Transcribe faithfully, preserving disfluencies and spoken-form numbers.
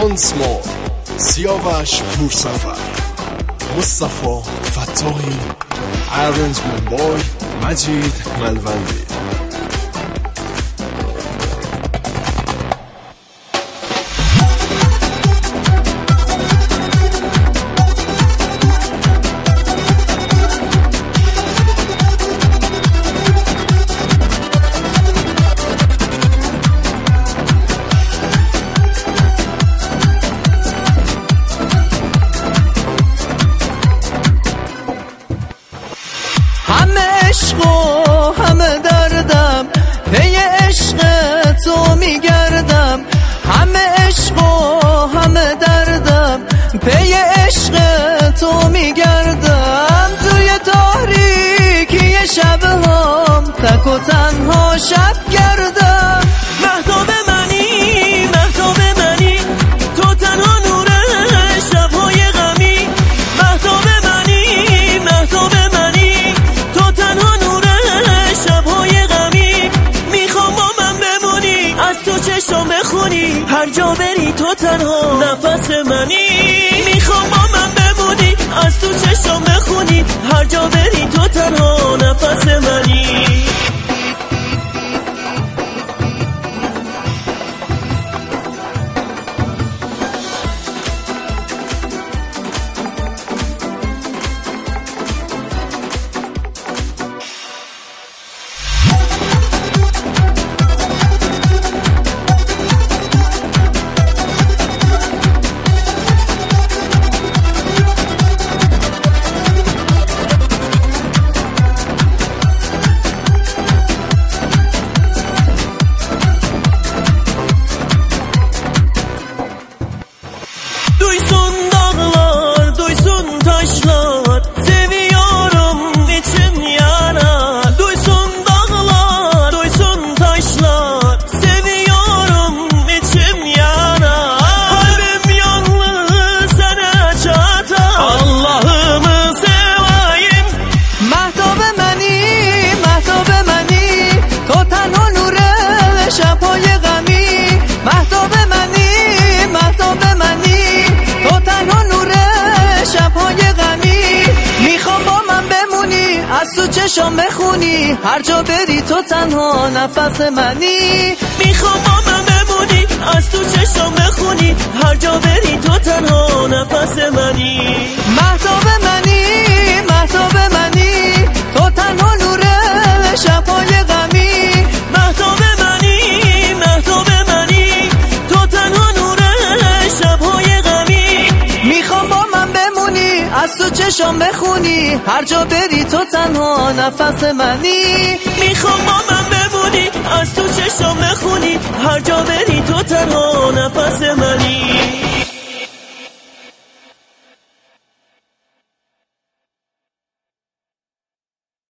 آنسما سیاوش پورسفر مصطفی فتاحی ارنجمنت بای مجید ملوندی. همه عشق و همه دردم پی عشق تو میگردم، همه عشق و همه دردم پی عشق تو میگردم. توی تاریکی شبهام تک و تنها شب گردم. مهتاب منی مهتاب منی تو تنها نور شبهای غمی. مهتاب منی مهتاب منی تو تنها نور شبهای غمی. میخوام با من بمونی از تو چشم بخونی هر جا بری تو تنها نفس منی. میخوام با من بمونی از تو چشم بخونی هر جا بری تو تنها نفس منی. Duysun dağlar, duysun taşlar, seviyorum içim yanar. Duysun dağlar, duysun taşlar, seviyorum içim yanar. Kalbim yalnız sana çatar, Allah'ımı seveyim. Mehtab mani, mehtab mani, to tanha nure şabhay gami. Mehtab mani, mehtab mani تو تنها نور شبهای غمی. میخوام با من بمونی از تو چشم بخونی هر جا بری تو تنها نفس منی. میخوام با من بمونی از تو چشم بخونی هر جا بری تو تنها نفس منی. مهتاب منی مهتاب منی تو تنها نور شبهای غمی. مهتاب منی مهتاب منی تو تنها نور شبهای غمی. میخوام با من بمونی از تو چشم بخونی هر جا بری تو تنها نفس منی. میخوام با من بمونی از تو چشم بخونی هر جا بری تو تنها نفس منی.